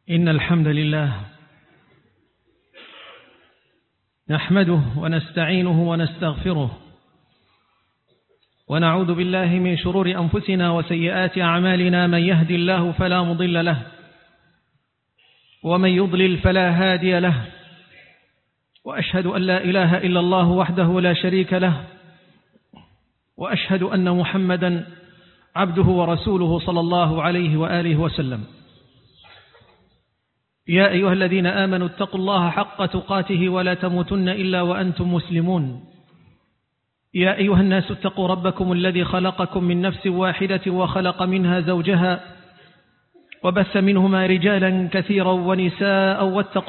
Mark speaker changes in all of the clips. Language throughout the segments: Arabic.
Speaker 1: إن الحمد لله نحمده ونستعينه ونستغفره ونعوذ بالله من شرور أنفسنا وسيئات أعمالنا. من يهدي الله فلا مضل له ومن يضلل فلا هادي له، وأشهد أن لا إله إلا الله وحده لا شريك له، وأشهد أن محمدا عبده ورسوله صلى الله عليه وآله وسلم. يا أيها الذين آمنوا اتقوا الله حق تقاته ولا تموتن إلا وأنتم مسلمون. يا أيها الناس اتقوا ربكم الذي خلقكم من نفس واحدة وخلق منها زوجها وبث منهما رجالا كثيرا ونساء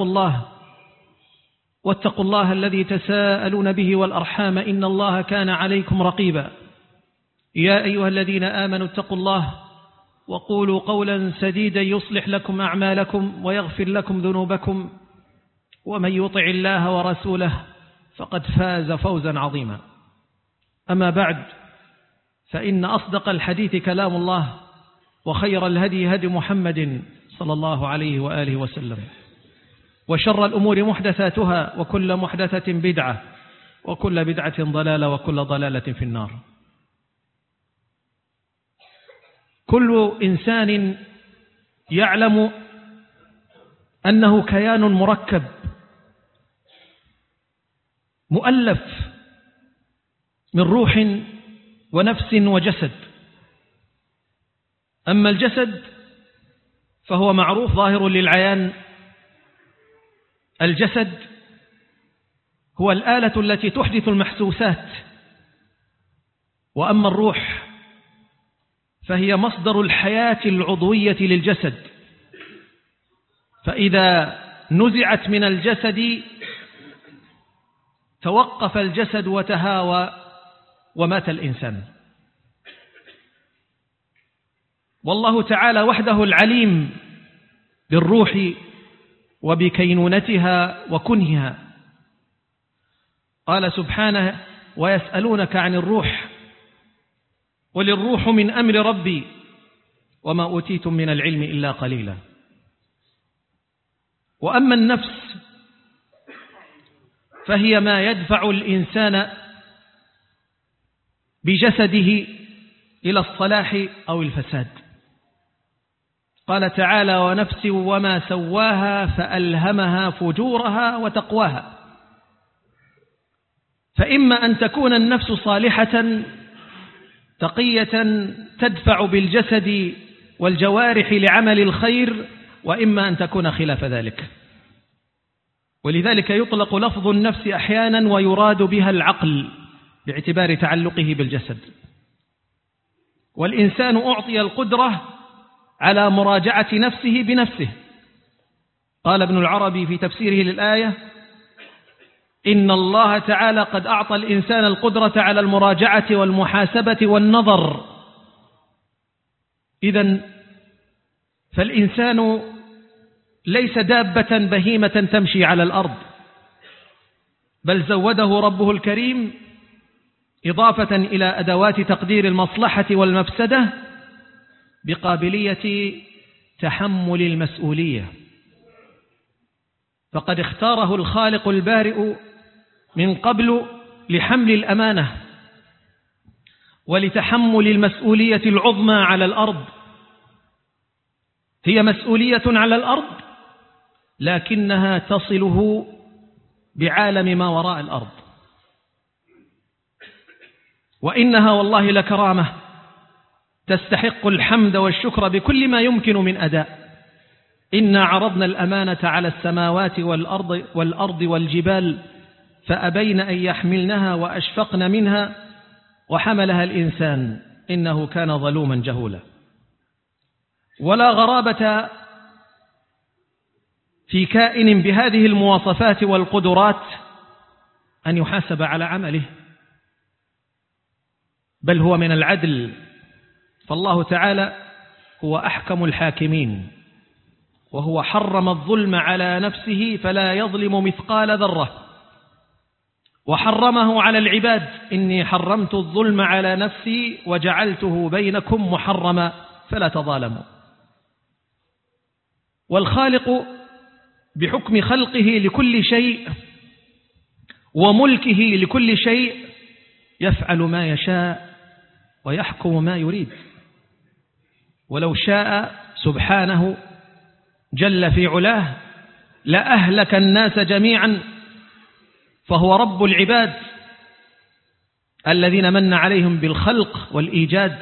Speaker 1: واتقوا الله الذي تساءلون به والأرحام إن الله كان عليكم رقيبا. يا أيها الذين آمنوا اتقوا الله وقولوا قولا سديدا يصلح لكم أعمالكم ويغفر لكم ذنوبكم، ومن يطع الله ورسوله فقد فاز فوزا عظيما. أما بعد، فإن أصدق الحديث كلام الله، وخير الهدي هدي محمد صلى الله عليه وآله وسلم، وشر الأمور محدثاتها، وكل محدثة بدعة، وكل بدعة ضلالة، وكل ضلالة في النار. كل إنسان يعلم أنه كيان مركب مؤلف من روح ونفس وجسد. أما الجسد فهو معروف ظاهر للعيان. الجسد هو الآلة التي تحدث المحسوسات، وأما الروح فهي مصدر الحياة العضوية للجسد. فإذا نزعت من الجسد توقف الجسد وتهاوى ومات الإنسان. والله تعالى وحده العليم بالروح وبكينونتها وكنهها. قال سبحانه: ويسألونك عن الروح قل الروح من أمر ربي وما أوتيتم من العلم إلا قليلا. وأما النفس فهي ما يدفع الإنسان بجسده إلى الصلاح أو الفساد. قال تعالى: ونفس وما سواها فألهمها فجورها وتقواها. فإما أن تكون النفس صالحة تقية تدفع بالجسد والجوارح لعمل الخير، وإما أن تكون خلاف ذلك. ولذلك يطلق لفظ النفس أحيانا ويراد بها العقل باعتبار تعلقه بالجسد. والإنسان أعطي القدرة على مراجعة نفسه بنفسه. قال ابن العربي في تفسيره للآية: إن الله تعالى قد أعطى الإنسان القدرة على المراجعة والمحاسبة والنظر. إذن فالإنسان ليس دابة بهيمة تمشي على الأرض، بل زوده ربه الكريم إضافة إلى أدوات تقدير المصلحة والمفسدة بقابلية تحمل المسؤولية. فقد اختاره الخالق البارئ من قبل لحمل الأمانة ولتحمل المسؤولية العظمى على الأرض. هي مسؤولية على الأرض لكنها تصله بعالم ما وراء الأرض. وإنها والله لكرامة تستحق الحمد والشكر بكل ما يمكن من أداء. إنا عرضنا الأمانة على السماوات والأرض والجبال فأبين أن يحملنها وأشفقن منها وحملها الإنسان إنه كان ظلوما جهولا. ولا غرابة في كائن بهذه المواصفات والقدرات أن يحاسب على عمله، بل هو من العدل. فالله تعالى هو أحكم الحاكمين، وهو حرم الظلم على نفسه فلا يظلم مثقال ذرة، وحرمه على العباد: إني حرمت الظلم على نفسي وجعلته بينكم محرما فلا تظالموا. والخالق بحكم خلقه لكل شيء وملكه لكل شيء يفعل ما يشاء ويحكم ما يريد. ولو شاء سبحانه جل في علاه لأهلك الناس جميعا، فهو رب العباد الذين من عليهم بالخلق والإيجاد،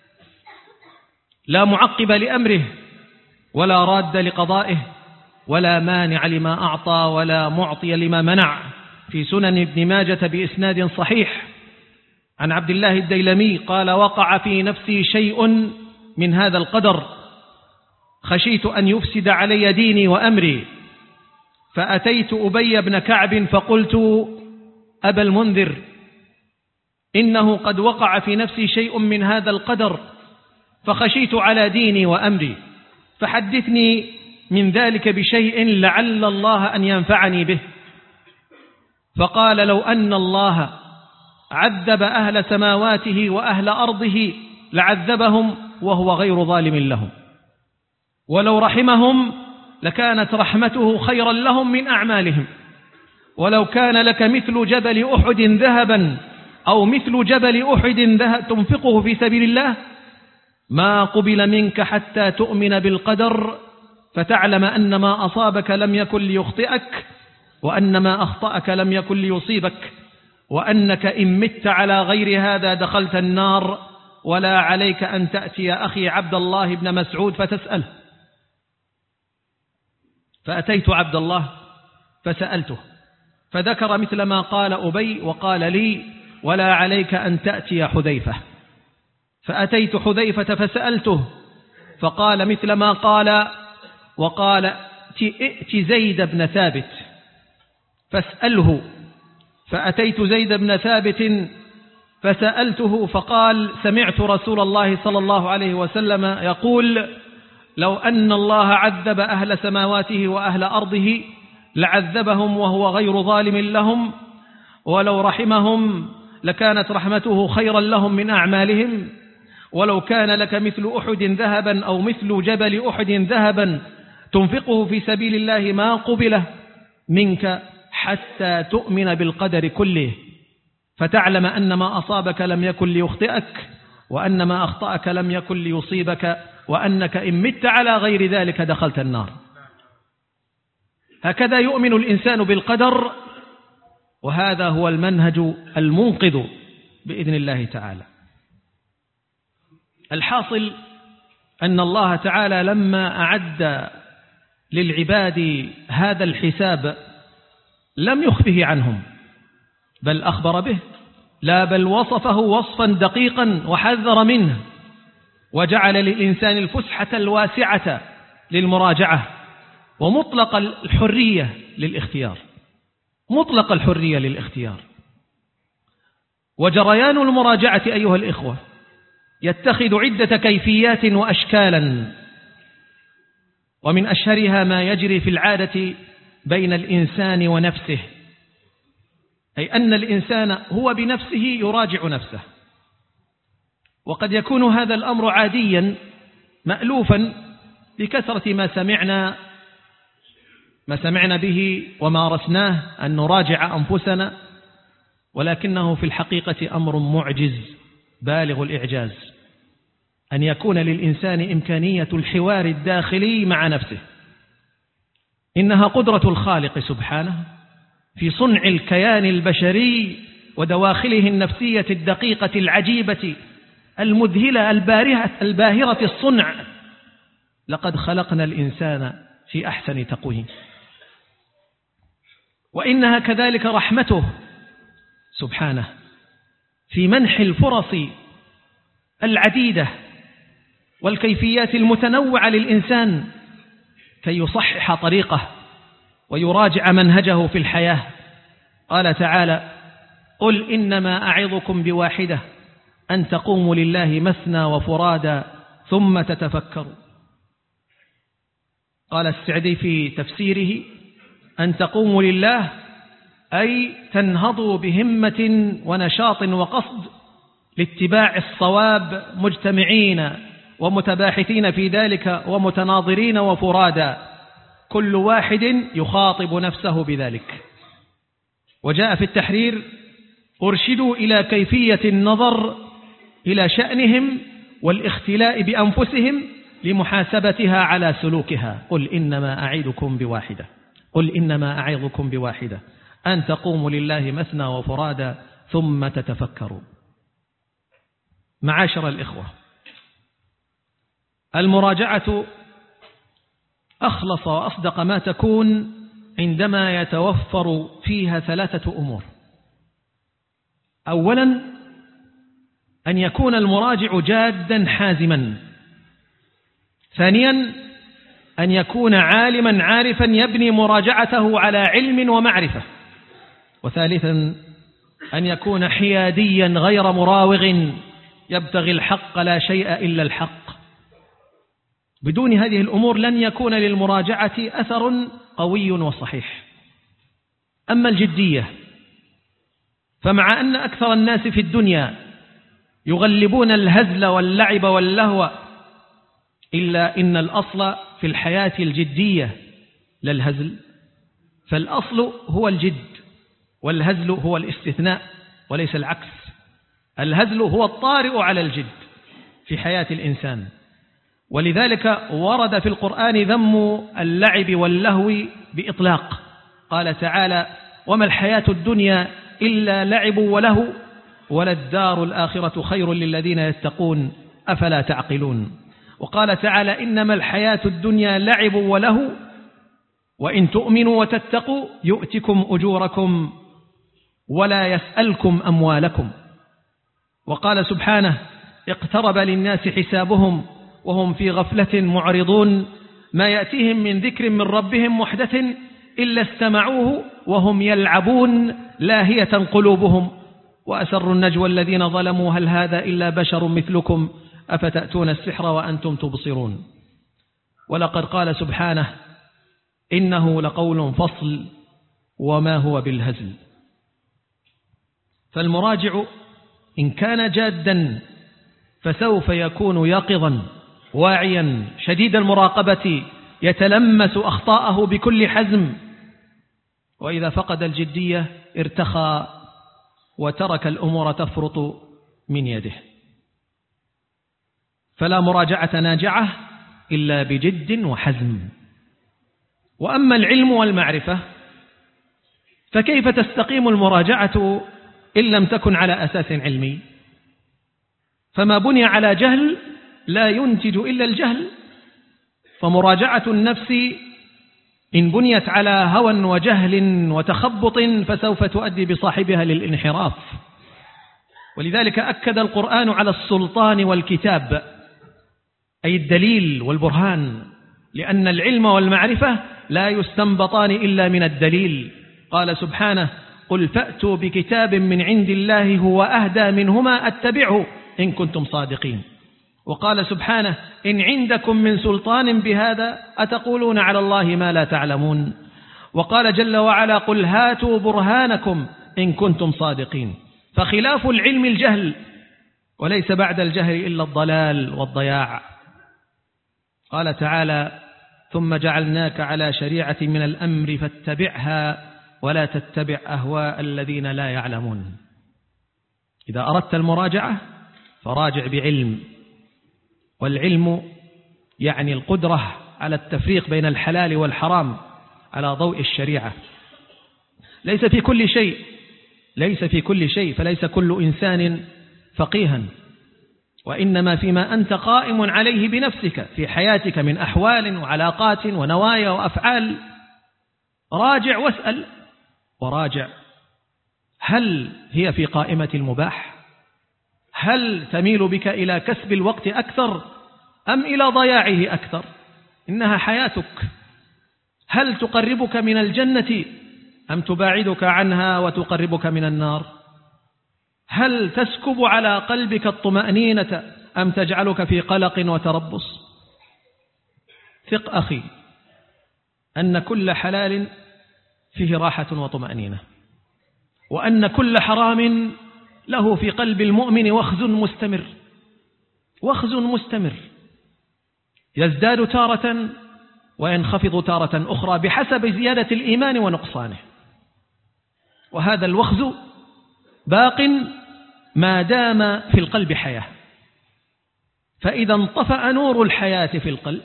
Speaker 1: لا معقب لأمره ولا راد لقضائه ولا مانع لما أعطى ولا معطي لما منع. في سنن ابن ماجة بإسناد صحيح عن عبد الله الديلمي قال: وقع في نفسي شيء من هذا القدر، خشيت أن يفسد علي ديني وأمري، فأتيت أبي بن كعب فقلت: أبا المنذر، إنه قد وقع في نفسي شيء من هذا القدر، فخشيت على ديني وأمري، فحدثني من ذلك بشيء لعل الله أن ينفعني به. فقال: لو أن الله عذب أهل سماواته وأهل أرضه لعذبهم وهو غير ظالم لهم، ولو رحمهم لكانت رحمته خيرا لهم من أعمالهم، ولو كان لك مثل جبل أحد ذهبا أو مثل جبل أحد تنفقه في سبيل الله ما قبل منك حتى تؤمن بالقدر فتعلم أن ما أصابك لم يكن ليخطئك، وأن ما أخطأك لم يكن ليصيبك، وأنك إن مت على غير هذا دخلت النار، ولا عليك أن تأتي أخي عبد الله بن مسعود فتسأله. فأتيت عبد الله فسألته فذكر مثل ما قال أبي، وقال لي: ولا عليك أن تأتي حذيفة. فأتيت حذيفة فسألته فقال مثل ما قال، وقال: ائت زيد بن ثابت فاسأله. فأتيت زيد بن ثابت فسألته فقال: سمعت رسول الله صلى الله عليه وسلم يقول: لو أن الله عذب أهل سماواته وأهل أرضه لعذبهم وهو غير ظالم لهم، ولو رحمهم لكانت رحمته خيرا لهم من أعمالهم، ولو كان لك مثل أحد ذهبا أو مثل جبل أحد ذهبا تنفقه في سبيل الله ما قبله منك حتى تؤمن بالقدر كله، فتعلم أن ما أصابك لم يكن ليخطئك، وأن ما أخطأك لم يكن ليصيبك، وأنك إن مت على غير ذلك دخلت النار. هكذا يؤمن الإنسان بالقدر، وهذا هو المنهج المنقذ بإذن الله تعالى. الحاصل أن الله تعالى لما أعد للعباد هذا الحساب لم يخفه عنهم، بل أخبر به، لا بل وصفه وصفا دقيقا وحذر منه، وجعل للإنسان الفسحة الواسعة للمراجعة ومطلق الحرية للاختيار، مطلق الحرية للاختيار. وجريان المراجعة أيها الإخوة يتخذ عدة كيفيات وأشكالا، ومن أشهرها ما يجري في العادة بين الإنسان ونفسه، أي أن الإنسان هو بنفسه يراجع نفسه. وقد يكون هذا الأمر عاديا مألوفا بكثرة ما سمعنا به ومارسناه أن نراجع أنفسنا، ولكنه في الحقيقة أمر معجز بالغ الإعجاز أن يكون للإنسان إمكانية الحوار الداخلي مع نفسه. إنها قدرة الخالق سبحانه في صنع الكيان البشري ودواخله النفسية الدقيقة العجيبة المذهلة الباهرة الصنع. لقد خلقنا الإنسان في أحسن تقويم. وإنها كذلك رحمته سبحانه في منح الفرص العديدة والكيفيات المتنوعة للإنسان كي يصحح طريقه ويراجع منهجه في الحياة. قال تعالى: قل إنما أعظكم بواحدة أن تقوموا لله مثنى وفرادا ثم تتفكروا. قال السعدي في تفسيره: أن تقوموا لله أي تنهضوا بهمة ونشاط وقصد لاتباع الصواب، مجتمعين ومتباحثين في ذلك ومتناظرين وفرادا، كل واحد يخاطب نفسه بذلك. وجاء في التحرير: أرشدوا إلى كيفية النظر إلى شأنهم والاختلاء بأنفسهم لمحاسبتها على سلوكها. قل إنما أعظكم بواحدة أن تقوموا لله مثنى وفرادى ثم تتفكروا. معاشر الإخوة، المراجعة أخلص وأصدق ما تكون عندما يتوفر فيها 3 أمور. أولا، أن يكون المراجع جادا حازما. ثانيا، أن يكون عالما عارفا يبني مراجعته على علم ومعرفة. وثالثا، أن يكون حياديا غير مراوغ يبتغي الحق لا شيء إلا الحق. بدون هذه الأمور لن يكون للمراجعة أثر قوي وصحيح. أما الجدية، فمع أن أكثر الناس في الدنيا يغلبون الهزل واللعب واللهو، إلا إن الأصل في الحياة الجدية لا الهزل. فالأصل هو الجد، والهزل هو الاستثناء وليس العكس. الهزل هو الطارئ على الجد في حياة الإنسان. ولذلك ورد في القرآن ذم اللعب واللهو بإطلاق. قال تعالى: وما الحياة الدنيا إلا لعب ولهو وللدار الآخرة خير للذين يتقون أفلا تعقلون. وقال تعالى: إنما الحياة الدنيا لعب ولهو وإن تؤمنوا وتتقوا يؤتكم أجوركم ولا يسألكم أموالكم. وقال سبحانه: اقترب للناس حسابهم وهم في غفلة معرضون، ما يأتيهم من ذكر من ربهم محدث إلا استمعوه وهم يلعبون لاهية قلوبهم وأسروا النجوى الذين ظلموا هل هذا إلا بشر مثلكم أفتأتون السحر وأنتم تبصرون. ولقد قال سبحانه: إنه لقول فصل وما هو بالهزل. فالمراجع إن كان جادا فسوف يكون يقظا واعيا شديد المراقبة يتلمس أخطاءه بكل حزم. وإذا فقد الجدية ارتخى وترك الأمور تفرط من يده. فلا مراجعة ناجعة إلا بجد وحزم. وأما العلم والمعرفة فكيف تستقيم المراجعة إن لم تكن على أساس علمي؟ فما بني على جهل لا ينتج إلا الجهل. فمراجعة النفس إن بنيت على هوى وجهل وتخبط فسوف تؤدي بصاحبها للانحراف. ولذلك أكد القرآن على السلطان والكتاب، أي الدليل والبرهان، لأن العلم والمعرفة لا يستنبطان إلا من الدليل. قال سبحانه: قل فأتوا بكتاب من عند الله هو أهدى منهما أتبعه إن كنتم صادقين. وقال سبحانه: إن عندكم من سلطان بهذا أتقولون على الله ما لا تعلمون. وقال جل وعلا: قل هاتوا برهانكم إن كنتم صادقين. فخلاف العلم الجهل، وليس بعد الجهل إلا الضلال والضياع. قال تعالى: ثم جعلناك على شريعة من الأمر فاتبعها ولا تتبع أهواء الذين لا يعلمون. إذا أردت المراجعة فراجع بعلم، والعلم يعني القدرة على التفريق بين الحلال والحرام على ضوء الشريعة. ليس في كل شيء، فليس كل إنسان فقيها، وإنما فيما أنت قائم عليه بنفسك في حياتك من أحوال وعلاقات ونوايا وأفعال. راجع واسأل وراجع: هل هي في قائمة المباح؟ هل تميل بك إلى كسب الوقت أكثر أم إلى ضياعه أكثر؟ إنها حياتك. هل تقربك من الجنة أم تباعدك عنها وتقربك من النار؟ هل تسكب على قلبك الطمأنينة أم تجعلك في قلق وتربص؟ ثق أخي أن كل حلال فيه راحة وطمأنينة، وأن كل حرام له في قلب المؤمن وخز مستمر يزداد تارة وينخفض تارة أخرى بحسب زيادة الإيمان ونقصانه. وهذا الوخز باق ما دام في القلب حياة، فإذا انطفأ نور الحياة في القلب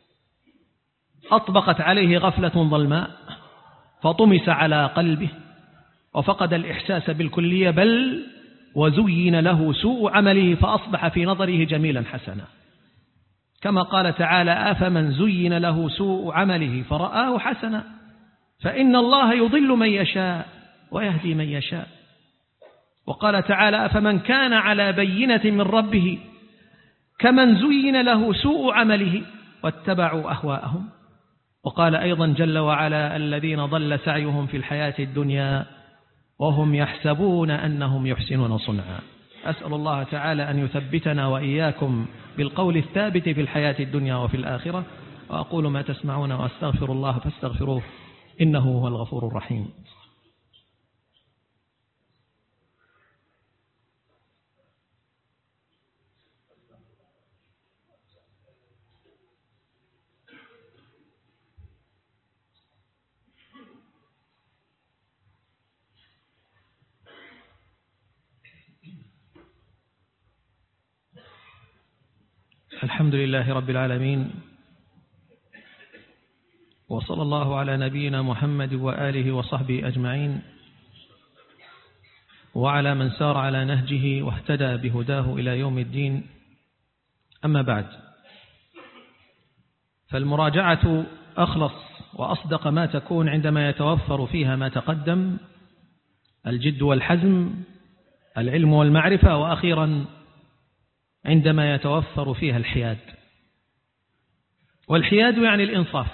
Speaker 1: أطبقت عليه غفلة ظلماء فطمس على قلبه وفقد الإحساس بالكلية، بل وزين له سوء عمله فأصبح في نظره جميلا حسنا، كما قال تعالى: أفمن زين له سوء عمله فرآه حسنا فإن الله يضل من يشاء ويهدي من يشاء. وقال تعالى: أفمن كان على بينة من ربه كمن زين له سوء عمله واتبعوا أهواءهم. وقال أيضا جل وعلا: الذين ضل سعيهم في الحياة الدنيا وهم يحسبون أنهم يحسنون صنعا. أسأل الله تعالى أن يثبتنا وإياكم بالقول الثابت في الحياة الدنيا وفي الآخرة. وأقول ما تسمعون وأستغفر الله فاستغفروه إنه هو الغفور الرحيم. الحمد لله رب العالمين، وصلى الله على نبينا محمد وآله وصحبه أجمعين، وعلى من سار على نهجه واهتدى بهداه إلى يوم الدين. أما بعد، فالمراجعة أخلص وأصدق ما تكون عندما يتوفر فيها ما تقدم: الجد والحزم، العلم والمعرفة، وأخيرا عندما يتوفر فيها الحياد. والحياد يعني الإنصاف،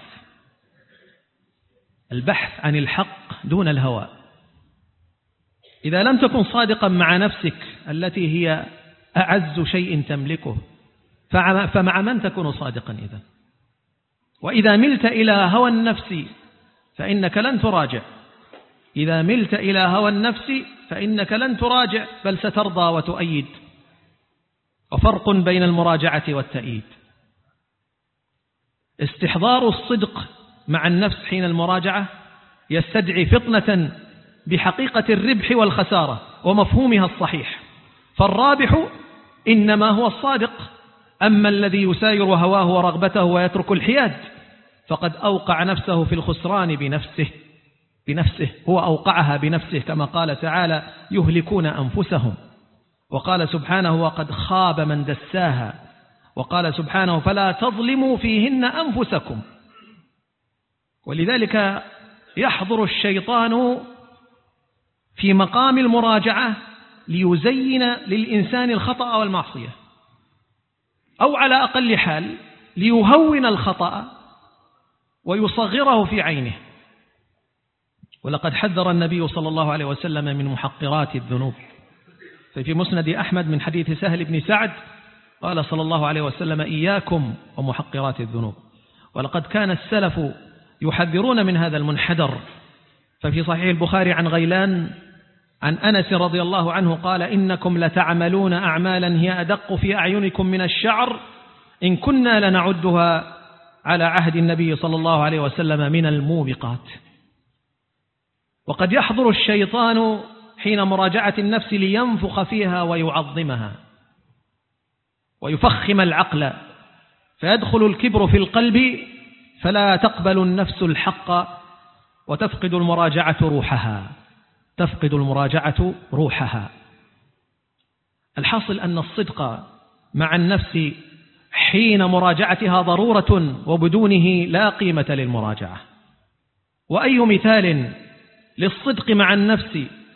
Speaker 1: البحث عن الحق دون الهوى. إذا لم تكن صادقا مع نفسك التي هي أعز شيء تملكه، فمع من تكون صادقا إذا؟ وإذا ملت إلى هوى النفس فإنك لن تراجع. إذا ملت إلى هوى النفس فإنك لن تراجع، بل سترضى وتؤيد. وفرق بين المراجعة والتأييد: استحضار الصدق مع النفس حين المراجعة يستدعي فطنة بحقيقة الربح والخسارة ومفهومها الصحيح، فالرابح إنما هو الصادق. أما الذي يساير هواه ورغبته ويترك الحياد فقد أوقع نفسه في الخسران بنفسه هو أوقعها بنفسه، كما قال تعالى: يهلكون أنفسهم. وقال سبحانه: وقد خاب من دساها. وقال سبحانه: فلا تظلموا فيهن أنفسكم. ولذلك يحضر الشيطان في مقام المراجعة ليزين للإنسان الخطأ والمعصية، أو على أقل حال ليهون الخطأ ويصغره في عينه. ولقد حذر النبي صلى الله عليه وسلم من محقرات الذنوب، ففي مسند أحمد من حديث سهل بن سعد قال صلى الله عليه وسلم: إياكم ومحقرات الذنوب. ولقد كان السلف يحذرون من هذا المنحدر. ففي صحيح البخاري عن غيلان عن أنس رضي الله عنه قال: إنكم لتعملون أعمالا هي أدق في أعينكم من الشعر إن كنا لنعدها على عهد النبي صلى الله عليه وسلم من الموبقات. وقد يحضر الشيطان حين مراجعة النفس لينفخ فيها ويعظمها ويفخم العقل، فيدخل الكبر في القلب فلا تقبل النفس الحق وتفقد المراجعة روحها. الحاصل أن الصدق مع النفس حين مراجعتها ضرورة، وبدونه لا قيمة للمراجعة. وأي مثال للصدق مع النفس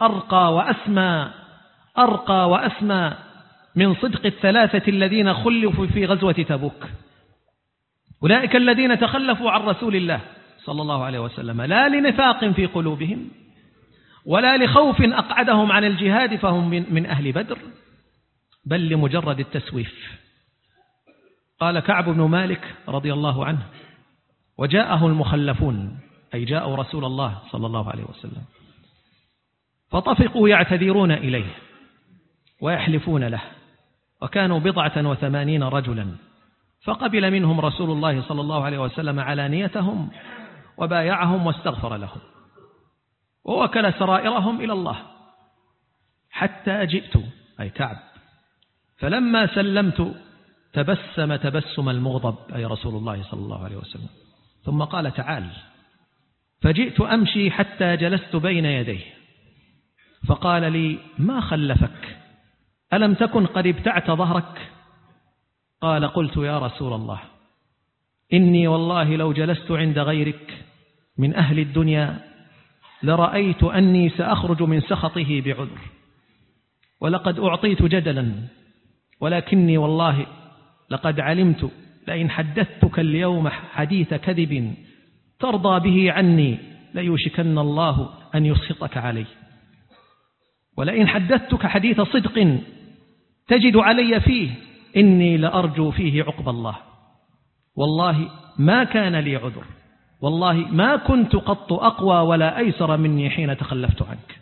Speaker 1: أرقى وأسمى من صدق الثلاثة الذين خلفوا في غزوة تبوك. أولئك الذين تخلفوا عن رسول الله صلى الله عليه وسلم لا لنفاق في قلوبهم ولا لخوف أقعدهم عن الجهاد فهم من أهل بدر، بل لمجرد التسويف. قال كعب بن مالك رضي الله عنه: وجاءه المخلفون، أي جاءوا رسول الله صلى الله عليه وسلم، فطفقوا يعتذرون إليه ويحلفون له، وكانوا 89 رجلا، فقبل منهم رسول الله صلى الله عليه وسلم علانيتهم وبايعهم واستغفر لهم ووكل سرائرهم إلى الله، حتى جئت أي كعب، فلما سلمت تبسم تبسم المغضب أي رسول الله صلى الله عليه وسلم، ثم قال تعال، فجئت أمشي حتى جلست بين يديه فقال لي ما خلفك؟ ألم تكن قد ابتعت ظهرك؟ قال قلت يا رسول الله إني والله لو جلست عند غيرك من أهل الدنيا لرأيت أني سأخرج من سخطه بعذر، ولقد أعطيت جدلا، ولكني والله لقد علمت لئن حدثتك اليوم حديث كذب ترضى به عني ليوشكن الله أن يسخطك علي، ولئن حدثتك حديث صدق تجد علي فيه إني لأرجو فيه عقب الله، والله ما كان لي عذر، والله ما كنت قط أقوى ولا أيسر مني حين تخلفت عنك.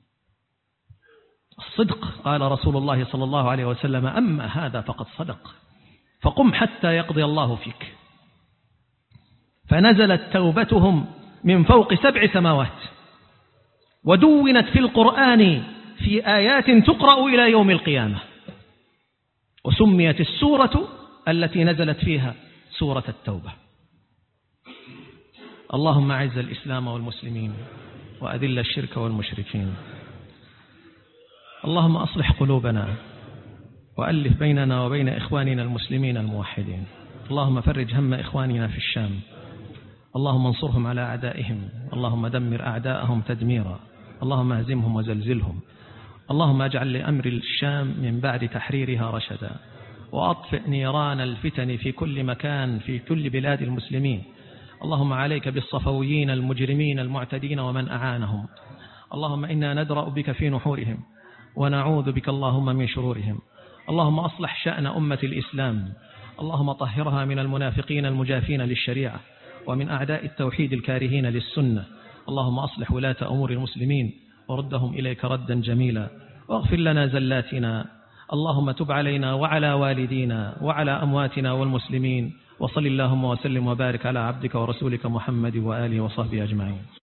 Speaker 1: الصدق قال رسول الله صلى الله عليه وسلم أما هذا فقد صدق، فقم حتى يقضي الله فيك. فنزلت توبتهم من فوق 7 سماوات، ودونت في القرآن في آيات تقرأ إلى يوم القيامة، وسميت السورة التي نزلت فيها سورة التوبة. اللهم أعز الإسلام والمسلمين وأذل الشرك والمشركين. اللهم أصلح قلوبنا وألف بيننا وبين إخواننا المسلمين الموحدين. اللهم فرج هم إخواننا في الشام، اللهم انصرهم على أعدائهم، اللهم دمر أعداءهم تدميرا، اللهم اهزمهم وزلزلهم. اللهم اجعل لأمر الشام من بعد تحريرها رشدا، وأطفئ نيران الفتن في كل مكان في كل بلاد المسلمين. اللهم عليك بالصفويين المجرمين المعتدين ومن أعانهم. اللهم إنا ندرأ بك في نحورهم ونعوذ بك اللهم من شرورهم. اللهم أصلح شأن أمة الإسلام، اللهم طهرها من المنافقين المجافين للشريعة ومن أعداء التوحيد الكارهين للسنة. اللهم أصلح ولاة أمور المسلمين وردهم إليك ردا جميلا، واغفر لنا زلاتنا. اللهم تب علينا وعلى والدينا وعلى أمواتنا والمسلمين، وصل اللهم وسلم وبارك على عبدك ورسولك محمد وآله وصحبه أجمعين.